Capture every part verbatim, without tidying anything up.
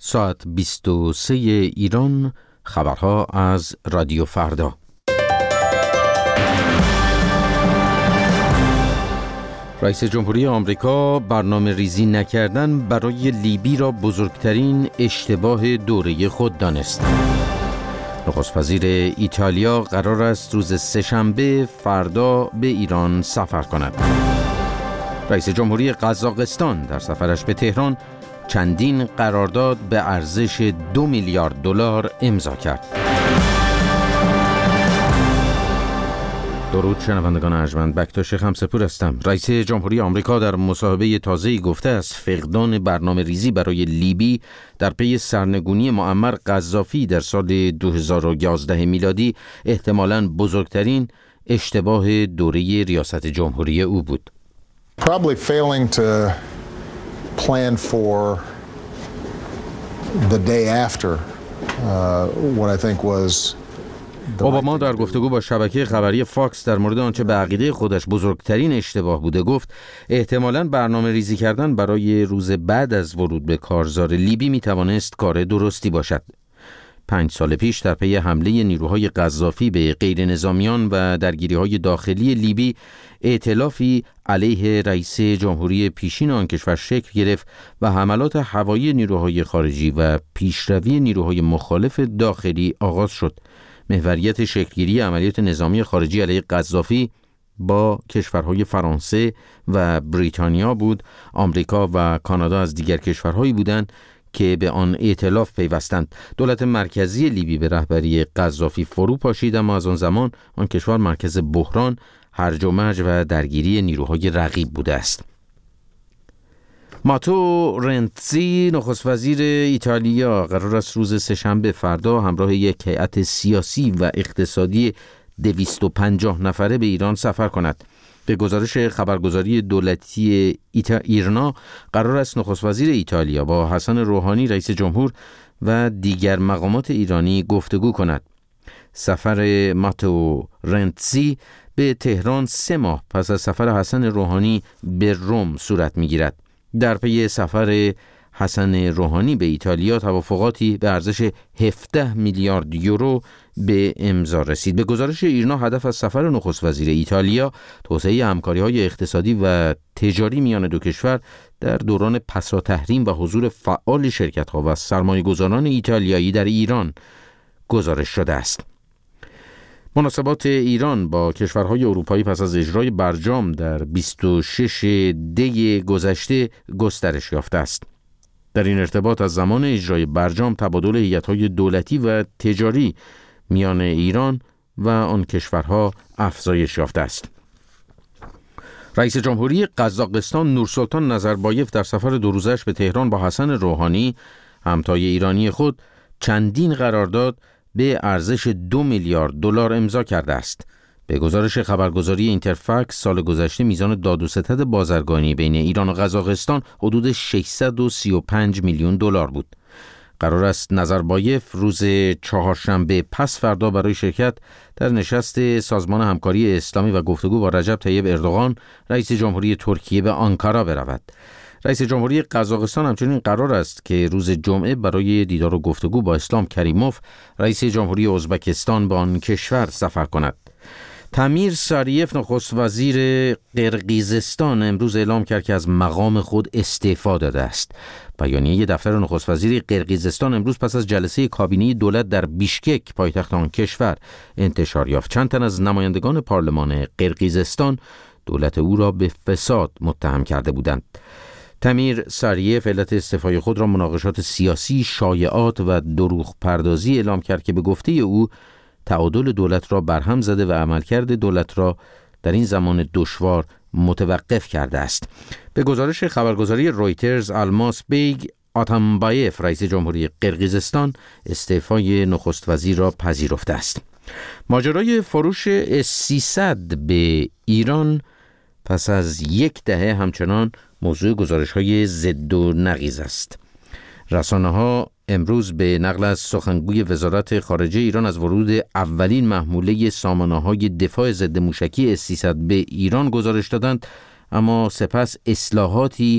ساعت بیست و سه ایران، خبرها از رادیو فردا. رئیس جمهوری آمریکا برنامه ریزی نکردن برای لیبی را بزرگترین اشتباه دوره خود دانست. نخست وزیر ایتالیا قرار است روز سه‌شنبه فردا به ایران سفر کند. رئیس جمهوری قزاقستان در سفرش به تهران چندین قرارداد به ارزش دو میلیارد دلار امضا کرد. درود شنوندگان ارجمند، بکتاش خمسپور هستم. رئیس جمهوری آمریکا در مصاحبه تازه‌ای گفته است فقدان برنامه ریزی برای لیبی در پی سرنگونی معمر قذافی در سال دو هزار و یازده میلادی احتمالاً بزرگترین اشتباه دوره ریاست جمهوری او بود. Probably failing to plan for the day after uh, what I think was اوباما در گفتگو با شبکه خبری فاکس در مورد آنچه به عقیده خودش بزرگترین اشتباه بوده گفت احتمالاً برنامه ریزی کردن برای روز بعد از ورود به کارزار لیبی می توانست کار درستی باشد. پنج سال پیش در پی حمله نیروهای قذافی به غیر نظامیان و درگیری‌های داخلی لیبی ائتلافی علیه رئیس جمهوری پیشین آن کشور شکل گرفت و حملات هوایی نیروهای خارجی و پیشروی نیروهای مخالف داخلی آغاز شد. محوریت شکلگیری عملیات نظامی خارجی علیه قذافی با کشورهای فرانسه و بریتانیا بود. آمریکا و کانادا از دیگر کشورهایی بودند که به آن ائتلاف پیوستند. دولت مرکزی لیبی به رهبری قذافی فرو پاشید، اما از آن زمان آن کشور مرکز بحران، هرج و مرج و درگیری نیروهای رقیب بوده است. ماتو رنتزی نخست وزیر ایتالیا قرار است روز سه‌شنبه فردا همراه یک هیئت سیاسی و اقتصادی دویست و پنجاه نفره به ایران سفر کند. به گزارش خبرگزاری دولتی ایتا ایرنا قرار است نخست وزیر ایتالیا با حسن روحانی رئیس جمهور و دیگر مقامات ایرانی گفتگو کند. سفر ماتو رنتزی به تهران سه ماه پس از سفر حسن روحانی به روم صورت می‌گیرد. در پی سفر حسن روحانی به ایتالیا توافقاتی به ارزش هفده میلیارد یورو به امضا رسید. به گزارش ایرنا هدف از سفر نخست وزیر ایتالیا توسعه همکاری‌های اقتصادی و تجاری میان دو کشور در دوران پسا تحریم و حضور فعال شرکت‌ها و سرمایه‌گذاران ایتالیایی در ایران گزارش شده است. مناسبات ایران با کشورهای اروپایی پس از اجرای برجام در بیست و شش دی گذشته گسترش یافته است. در این ارتباط از زمان اجرای برجام تبادل هیئت‌های دولتی و تجاری میان ایران و آن کشورها افزایش یافته است. رئیس جمهوری قزاقستان نورسلطان نظربایف در سفر دو روزش به تهران با حسن روحانی همتای ایرانی خود چندین قرارداد به ارزش دو میلیارد دلار امضا کرده است. به گزارش خبرگزاری اینترفکس سال گذشته میزان داد و ستد بازرگانی بین ایران و قزاقستان حدود ششصد و سی و پنج میلیون دلار بود. قرار است نظربایف روز چهارشنبه پس فردا برای شرکت در نشست سازمان همکاری اسلامی و گفتگو با رجب طیب اردوغان رئیس جمهوری ترکیه به آنکارا برود. رئیس جمهوری قزاقستان همچنین قرار است که روز جمعه برای دیدار و گفتگو با اسلام کریموف رئیس جمهوری ازبکستان به آن کشور سفر کند. تامیر ساریف نخست وزیر قرقیزستان امروز اعلام کرد که از مقام خود استعفا داده است. بیانیه دفتر نخست وزیر قرقیزستان امروز پس از جلسه کابینه دولت در بیشکک پایتخت آن کشور انتشار یافت. چند تن از نمایندگان پارلمان قرقیزستان دولت او را به فساد متهم کرده بودند. تامیر ساریف علت استعفای خود را مناقشات سیاسی، شایعات و دروغ پردازی اعلام کرد که به گفته او تعادل دولت را برهم زده و عملکرد دولت را در این زمان دشوار متوقف کرده است. به گزارش خبرگزاری رویترز الماس بیگ آتامبایف رئیس جمهوری قرقیزستان استعفای نخست وزیر را پذیرفته است. ماجرای فروش اس سیصد به ایران پس از یک دهه همچنان موضوع گزارش‌های ضد و نقیض است. رسانه‌ها امروز به نقل از سخنگوی وزارت خارجه ایران از ورود اولین محموله سامانه‌های دفاع ضد موشکی اس سیصد به ایران گزارش دادند، اما سپس اصلاحاتی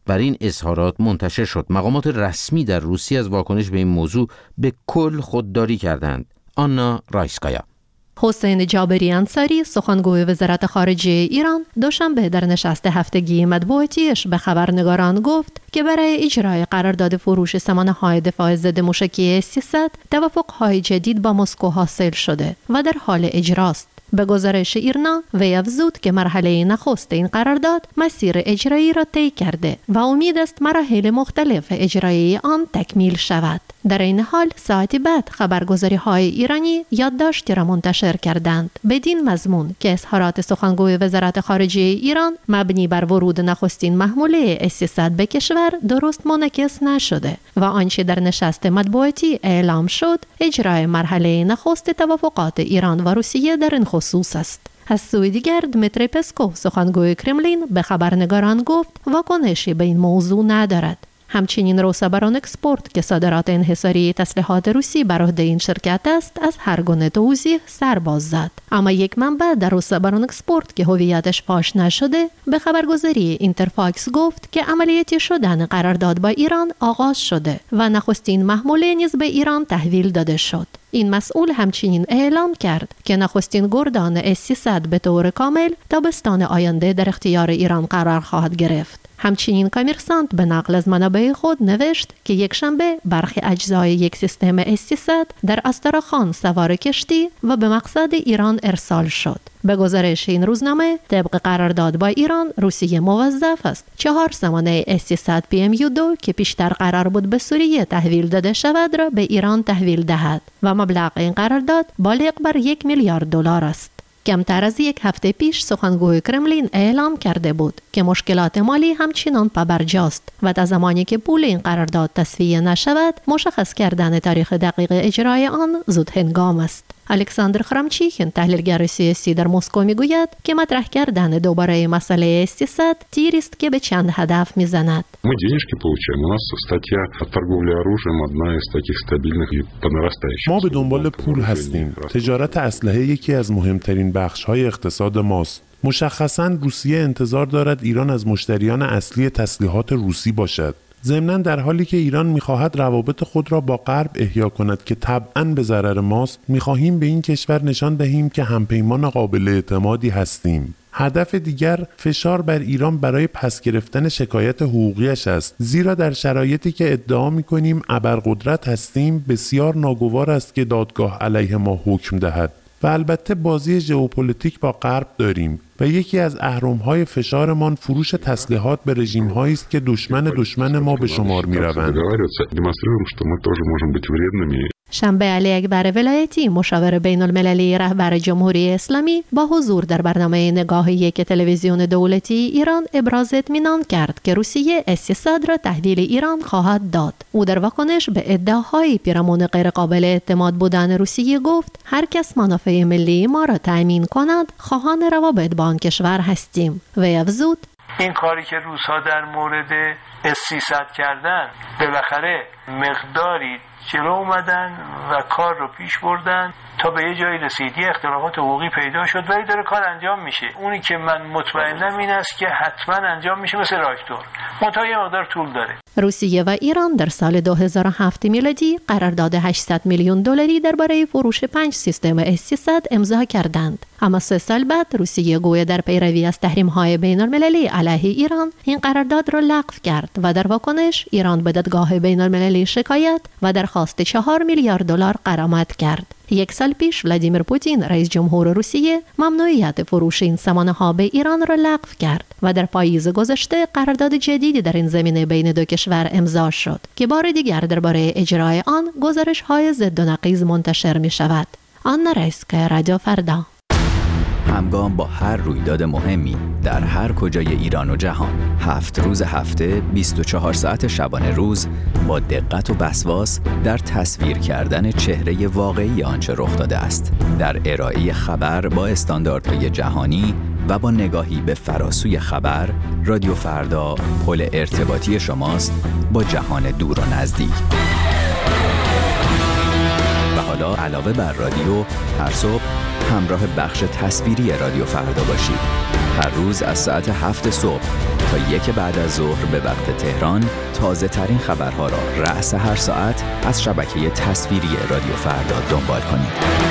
بر این اظهارات منتشر شد. مقامات رسمی در روسیه از واکنش به این موضوع به کل خودداری کردند. آنا رایسکایا. حسین جابری انصاری سخنگوی وزارت خارجه ایران دوشنبه در نشست هفتگی مطبوعاتیش به خبرنگاران گفت که برای اجرای قرارداد فروش سامانه‌های دفاع ضد موشکی اس سیصد توافق‌های جدید با مسکو حاصل شده و در حال اجراست. به گزارش ایرنا وی افزود که مرحله نخست این قرارداد مسیر اجرایی را طی کرده و امید است مراحل مختلف اجرایی آن تکمیل شود. در این حال ساعتی بعد خبرگزاری‌های ایرانی یادداشتی را منتشر کردند بدین مضمون که اظهارات سخنگوی وزارت خارجه ایران مبنی بر ورود نخستین محموله اس سیصد به کشور درست منعکس نشده و آنچه در نشست مطبوعاتی اعلام شد اجرای مرحله نخست توافقات ایران و روسیه در این خصوص است. از سوی دیگر دمیتری پسکوف سخنگوی کرملین به خبرنگاران گفت واکنشی به این موضوع ندارد. همچنین روسابارون اکسپورت که صادرات انحصاری تسلیحات روسی بر عهده این شرکت است از هر گونه توضیح سر باز زد. اما یک منبع در روسابارون اکسپورت که هویتش فاش نشده به خبرگزاری اینترفاکس گفت که عملیاتی شدن قرارداد با ایران آغاز شده و نخستین محموله نیز به ایران تحویل داده شد. این مسئول همچنین اعلام کرد که نخستین گردان اس سیصد به طور کامل تابستان آینده در اختیار ایران قرار خواهد گرفت. همچنین کامرسانت به نقل از منابع خود نوشت که یک شنبه برخی اجزای یک سیستم اس سیصد در استراخان سوار کشتی و به مقصد ایران ارسال شد. به گزارش این روزنامه طبق قرارداد با ایران روسیه موظف است چهار سامانه اس سیصد پی ام یو دو که پیشتر قرار بود به سوریه تحویل داده شود را به ایران تحویل دهد و مبلغ این قرارداد بالغ بر یک میلیارد دلار است. کمتر از یک هفته پیش سخنگوی کرملین اعلام کرده بود که مشکلات مالی همچنان پابرجاست و تا زمانی که پول این قرارداد تصفیه نشود مشخص کردن تاریخ دقیق اجرای آن زود هنگام است. الکساندر خرامچیخین تحلیلگر سیاسی در مسکو میگوید که مطرح کردن دوباره مسئله اس سیصد تیری است که به چند هدف میزند. Мы денежки получаем. У нас статья о торговле оружием одна из таких стабильных и по нарастающей. ما به دنبال پول هستیم. تجارت اسلحه یکی از مهمترین بخش‌های اقتصاد ماست. مشخصاً روسیه انتظار دارد ایران از مشتریان اصلی تسلیحات روسی باشد. ضمناً در حالی که ایران می‌خواهد روابط خود را با غرب احیا کند که طبعاً به ضرر ماست، می‌خواهیم به این کشور نشان دهیم که همپیمان قابل اعتمادی هستیم. هدف دیگر فشار بر ایران برای پس گرفتن شکایت حقوقیش است، زیرا در شرایطی که ادعا می‌کنیم ابرقدرت هستیم بسیار ناگوار است که دادگاه علیه ما حکم دهد. و البته بازی ژئوپلیتیک با غرب داریم و یکی از اهرم‌های فشارمان فروش تسلیحات به رژیم‌هایی است که دشمن دشمن ما به شمار می‌روند. شنبه علی اکبر ولایتی مشاور بین المللی رهبر جمهوری اسلامی با حضور در برنامه نگاه یک تلویزیون دولتی ایران ابراز اطمینان کرد که روسیه اس سیصد را تحویل ایران خواهد داد. او در واکنش به ادعاهای پیرامون غیرقابل اعتماد بودن روسیه گفت هر کس منافع ملی ما را تأمین کند خواهان روابط با آن کشور هستیم. و افزود این کاری که روس‌ها در مورد اس سیصد کردن بالاخره مقداری جلو اومدن و کار رو پیش بردن تا به یه جایی رسید، یه اختلافات حقوقی پیدا شد ولی داره کار انجام میشه. اونی که من مطمئنم این است که حتما انجام میشه مثل راکتور، منتها یه مقدار طول داره. روسیه و ایران در سال دو هزار و هفت میلادی قرارداد هشتصد میلیون دلاری درباره فروش پنج سیستم اس سیصد امضا کردند. اما سه سال بعد روسیه گویا در پیروی از تحریم‌های بین‌المللی علیه ایران این قرارداد را لغو کرد و در واکنش ایران به دادگاه بین‌المللی شکایت و درخواست چهار میلیارد دلار غرامت کرد. یک سال پیش ولادیمیر پوتین رئیس جمهور روسیه ممنوعیت فروش این سامانه‌ها به ایران را لغو کرد و در پاییز گذشته قرارداد جدیدی در این زمینه بین دو کشور امضا شد که بار دیگر درباره اجرای آن گزارش‌های ضد و نقیض منتشر می‌شود. آنا رایسکایا، رادیو فردا. همگام با هر رویداد مهمی در هر کجای ایران و جهان، هفت روز هفته، بیست و چهار ساعت شبانه روز، با دقت و وسواس در تصویر کردن چهره واقعی آنچه رخ داده است، در ارائه خبر با استانداردهای جهانی و با نگاهی به فراسوی خبر، رادیو فردا پل ارتباطی شماست با جهان دور و نزدیک. حالا علاوه بر رادیو هر صبح همراه بخش تصویری رادیو فردا باشید. هر روز از ساعت هفت صبح تا یک بعد از ظهر به وقت تهران تازه ترین خبرها را رأس هر ساعت از شبکه تصویری رادیو فردا دنبال کنید.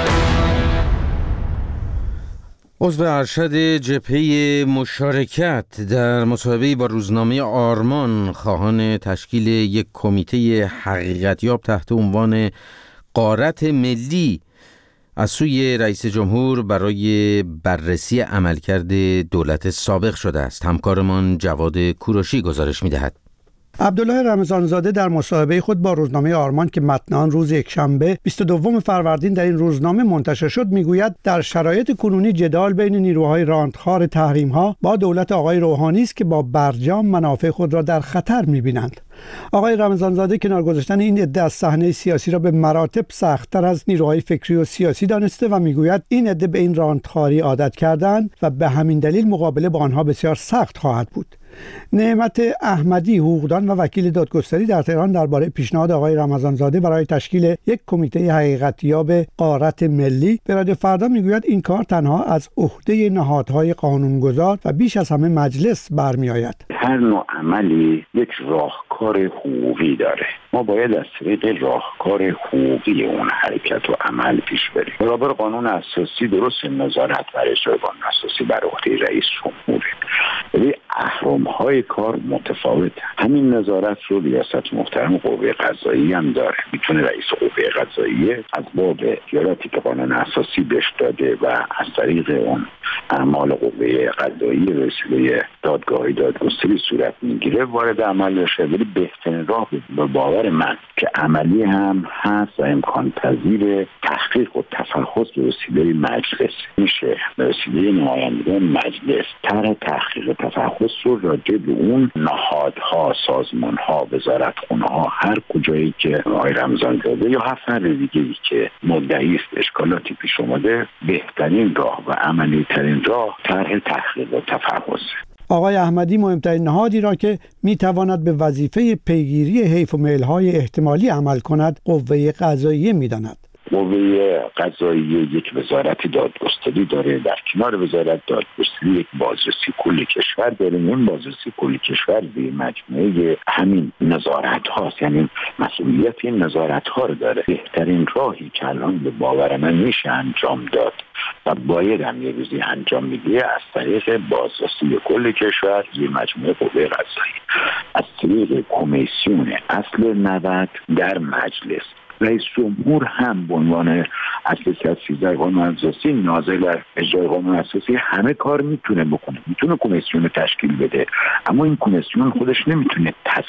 عضو ارشد جبهه مشارکت در مصاحبه‌ای با روزنامه آرمان خواهان تشکیل یک کمیته حقیقتیاب تحت عنوان غارت ملی از سوی رئیس جمهور برای بررسی عملکرد دولت سابق شده است. همکارمان جواد کوروشی گزارش می‌دهد. عبدالله رمضانزاده در مصاحبه خود با روزنامه آرمان که متن آن روز یکشنبه بیست و دوم فروردین در این روزنامه منتشر شد میگوید در شرایط کنونی جدال بین نیروهای راندخار تحریم‌ها با دولت آقای روحانی است که با برجام منافع خود را در خطر می‌بینند. آقای رمضانزاده کنار گذاشتن این عده از صحنه سیاسی را به مراتب سخت‌تر از نیروهای فکری و سیاسی دانسته و میگوید این عده به این راندخاری عادت کردند و به همین دلیل مقابله با آنها بسیار سخت خواهد بود. نعمت احمدی حقوقدان و وکیل دادگستری در تهران درباره پیشنهاد آقای رمضانزاده برای تشکیل یک کمیته حقیقتیاب غارت ملی به رادیو فردا میگوید این کار تنها از عهده نهادهای قانونگذار و بیش از همه مجلس برمیآید. هر نوع عملی یک راهکار حقوقی داره. ما باید از طریق راهکار حقوقی اون حرکت و عمل پیش بریم. برابر قانون اساسی درست نظارت بر اجرای قانون اساسی بر عهده رئیس جمهوره. ولی اهرم‌های کار متفاوته. همین نظارت رو ریاست محترم قوه قضاییه هم داره. میتونه رئیس قوه قضاییه از باب اختیاراتی که قانون اساسی بهش داده و از طریق اون اعمال قوه قضاییه به وسیله دادگاهی دادگستری صورت میگیره وارد عمل بشه. ولی بهترین راه به باور من که عملی هم هست و امکان پذیر تحقیق و تفحص به وسیله مجلس میشه. به وسیله نمایندگان مجلس طرح تحقیق و تفحص رو راجع به اون نهادها، سازمانها، وزارتخونه‌ها، هر کجایی که آقای رمضانزاده یا هر فرد دیگه‌ای که مدعی است اشکالاتی پیش اومده، بهترین راه و عملی ترین راه طرح تحقیق و تفحص. آقای احمدی مهمترین نهادی را که میتواند به وظیفه پیگیری حیف و میل‌های احتمالی عمل کند قوه قضاییه میداند. قوه قضاییه یک وزارت دادگستری داره، در کنار وزارت دادگستری یک بازرسی کل کشور داره. این بازرسی کل کشور به مجموعه همین نظارت هاست، یعنی مسئولیت این نظارت ها رو داره. بهترین راهی که الان به باور من میشه انجام داد و باید هم یه روزی انجام میگیره از طریق بازرسی کل کشور یه مجموعه قوه قضاییه از طریق کمیسیون اصل نود در مجلس. رئیس جمهور هم به عنوان اصل سیزده قانون اساسی ناظر بر اجرای قانون اساسی همه کار میتونه بکنه، میتونه کمیسیون تشکیل بده، اما این کمیسیون خودش نمیتونه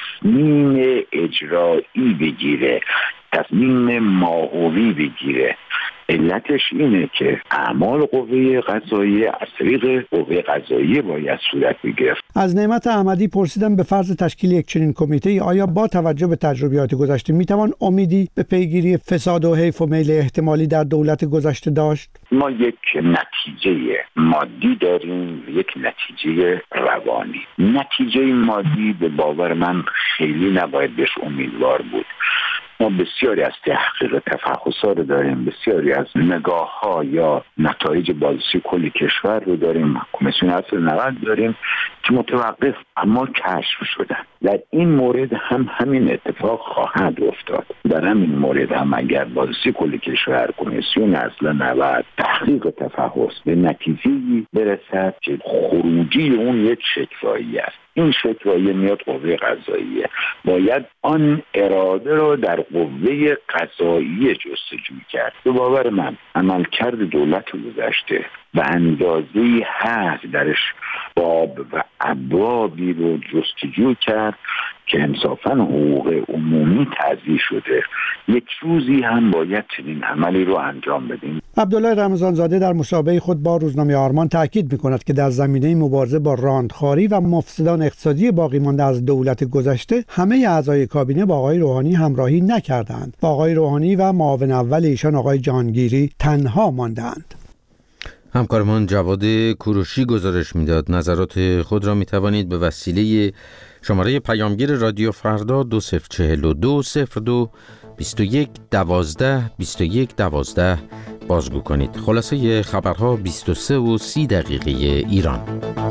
تصمیم اجرایی بگیره، تصمیم ماهوی بگیره. علتش اینه که اعمال قوه قضاییه از طریق قوه قضاییه باید صورت بگیره. از نعمت احمدی پرسیدم به فرض تشکیل یک چنین کمیته آیا با توجه به تجربیات گذشته میتوان امیدی به پیگیری فساد و حیف و میل احتمالی در دولت گذشته داشت؟ ما یک نتیجه مادی داریم، یک نتیجه روانی. نتیجه مادی به باور من خیلی نباید بهش امیدوار بود. ما بسیاری از تحقیق تفحص‌ها رو داریم، بسیاری از نگاه‌ها یا نتایج بازرسی کل کشور رو داریم، کمیسیون اصل نود داریم که متوقف اما کشف شدن. در این مورد هم همین اتفاق خواهد افتاد. در همین مورد هم اگر بازرسی کل کشور، کمیسیون اصل نود، تحقیق تفحص به نتیجه‌ای برسد که خروجی اون یک شکوایی است، این شکوایی میاد قوه قضاییه، باید آن اراده رو در قوه قضاییه جستجو کرد. به باور من عملکرد دولت گذشته و اندازه‌ای هست درش باب و ابوابی رو جستجو کرد که انصافاً حقوق عمومی تضییع شده. یک روزی هم باید چنین عملی رو انجام بدیم. عبدالله رمضانزاده در مصاحبه خود با روزنامه آرمان تاکید می‌کند که در زمینه مبارزه با راندخواری و مفسدان اقتصادی باقی مانده از دولت گذشته همه اعضای کابینه با آقای روحانی همراهی نکردند. با آقای روحانی و معاون اول ایشان آقای جهانگیری تنها ماندند. همکارمان جواد کوروشی گزارش میداد. نظرات خود را می توانید به وسیله شماره پیامگیر رادیو فردا دو صفر چهل و دو صفر دو بیست و یک دوازده بیست و یک دوازده بازگو کنید. خلاصه خبرها بیست و سه و سی دقیقه ایران.